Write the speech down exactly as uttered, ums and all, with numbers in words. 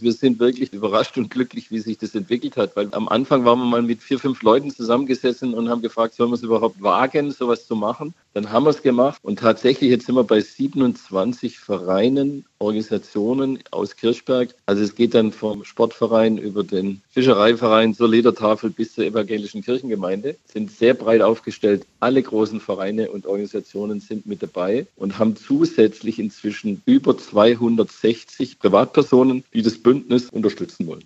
wir sind wirklich überrascht und glücklich, wie sich das entwickelt hat, weil am Anfang waren wir mal mit vier, fünf Leuten zusammengesessen und haben gefragt, sollen wir es überhaupt wagen, sowas zu machen? Dann haben wir es gemacht und tatsächlich jetzt sind wir bei siebenundzwanzig Vereinen, Organisationen aus Kirchberg. Also es geht dann vom Sportverein über den Fischereiverein zur Ledertafel bis zur evangelischen Kirchengemeinde, sind sehr breit aufgestellt. Alle großen Vereine und Organisationen sind mit dabei und haben zusätzlich inzwischen über zweihundertsechzig Privatpersonen, die das Bündnis unterstützen wollen.